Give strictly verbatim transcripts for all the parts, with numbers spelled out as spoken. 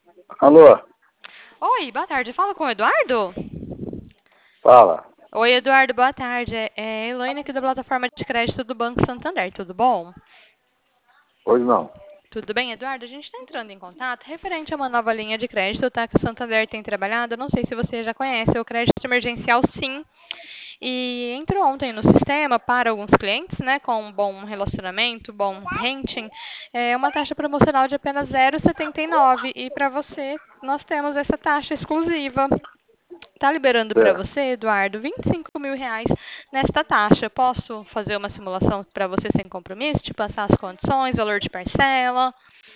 Alô? Oi, boa tarde. Fala com o Eduardo? Fala. Oi, Eduardo, boa tarde. É é a Elaine aqui da plataforma de crédito do Banco Santander, tudo bom? Pois não. Tudo bem, Eduardo? A gente está entrando em contato referente a uma nova linha de crédito, tá? Que o Santander tem trabalhado. Eu não sei se você já conhece, é o crédito emergencial Sim. E entrou ontem no sistema para alguns clientes, né, com um bom relacionamento, bom rating, é uma taxa promocional de apenas zero vírgula setenta e nove. E para você, nós temos essa taxa exclusiva. Tá liberando para Certo. você, Eduardo, vinte e cinco mil reais nesta taxa. Posso fazer uma simulação para você sem compromisso? Te passar as condições, valor de parcela?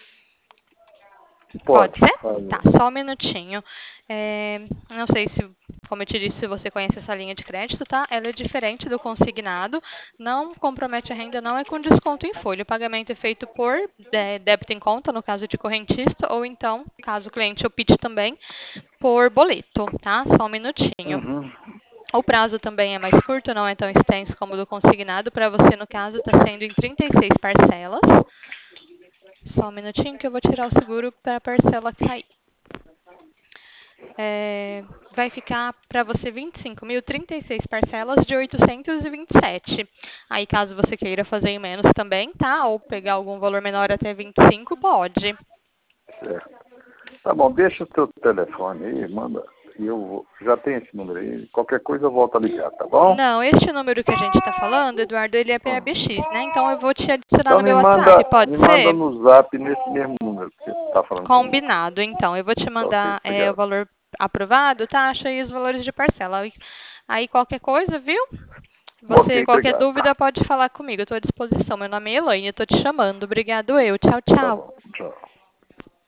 Pode Pode ser? Tá, fazer. só um minutinho. É, não sei se, como eu te disse, se você conhece essa linha de crédito, tá? Ela é diferente do consignado, não compromete a renda, não é com desconto em folha. O pagamento é feito por é, débito em conta, no caso de correntista, ou então, caso o cliente opte também, por boleto, tá? Só um minutinho. Uhum. O prazo também é mais curto, não é tão extenso como o do consignado. Para você, no caso, está sendo em trinta e seis parcelas. Só um minutinho que eu vou tirar o seguro para a parcela cair. É, vai ficar para você vinte e cinco mil, trinta e seis parcelas de oitocentos e vinte e sete. Aí, caso você queira fazer em menos também, tá? Ou pegar algum valor menor até vinte e cinco, pode. Certo. Tá bom, deixa o teu telefone aí, manda. E eu vou- já tenho esse número aí. Qualquer coisa eu volto a ligar, tá bom? Não, este número que a gente está falando, Eduardo, ele é Hum. P A B X, né? Então eu vou te adicionar Então no me meu WhatsApp, manda, pode me manda ser? no zap nesse mesmo número que você está falando comigo. Combinado, então. Eu vou te Tá ok, mandar é, o obrigado. valor aprovado, taxa e os valores de parcela. Aí, aí qualquer coisa, viu? Ok, Você, qualquer obrigado. dúvida, pode falar comigo. Eu estou à disposição. Meu nome é Elaine, eu estou te chamando. Obrigado eu. Tchau, Tá tchau. bom, tchau.